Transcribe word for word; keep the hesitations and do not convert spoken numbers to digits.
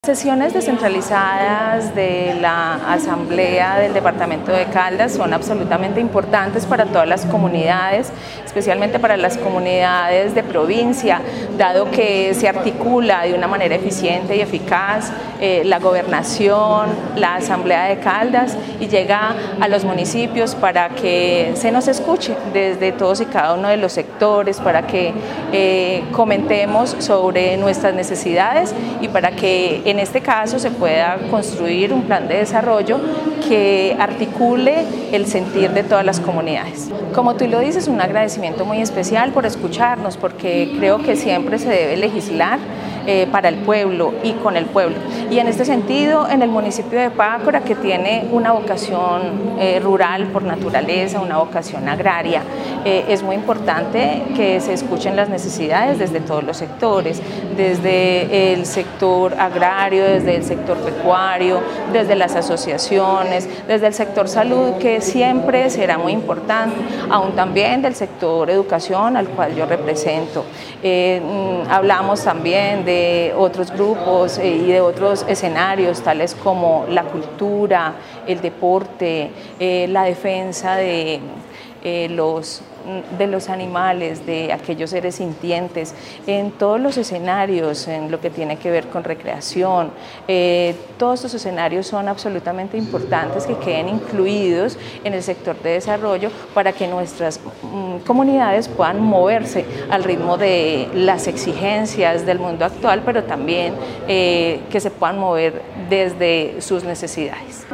Sesiones descentralizadas de la Asamblea del Departamento de Caldas son absolutamente importantes para todas las comunidades, especialmente para las comunidades de provincia, dado que se articula de una manera eficiente y eficaz eh, la gobernación, la Asamblea de Caldas y llega a los municipios para que se nos escuche desde todos y cada uno de los sectores, para que eh, comentemos sobre nuestras necesidades y para que en este caso se pueda construir un plan de desarrollo que articule el sentir de todas las comunidades. Como tú lo dices, un agradecimiento muy especial por escucharnos, porque creo que siempre se debe legislar eh, para el pueblo y con el pueblo. Y en este sentido, en el municipio de Pácora, que tiene una vocación eh, rural por naturaleza, una vocación agraria, eh, es muy importante que se escuchen las necesidades desde todos los sectores, desde el sector agrario, desde el sector pecuario, desde las asociaciones, desde el sector salud, que siempre será muy importante, aún también del sector educación, al cual yo represento. Eh, hablamos también de otros grupos eh, y de otros escenarios, tales como la cultura, el deporte, eh, la defensa de eh, los de los animales, de aquellos seres sintientes, en todos los escenarios, en lo que tiene que ver con recreación. Eh, todos estos escenarios son absolutamente importantes que queden incluidos en el sector de desarrollo para que nuestras mm, comunidades puedan moverse al ritmo de las exigencias del mundo actual, pero también eh, que se puedan mover desde sus necesidades.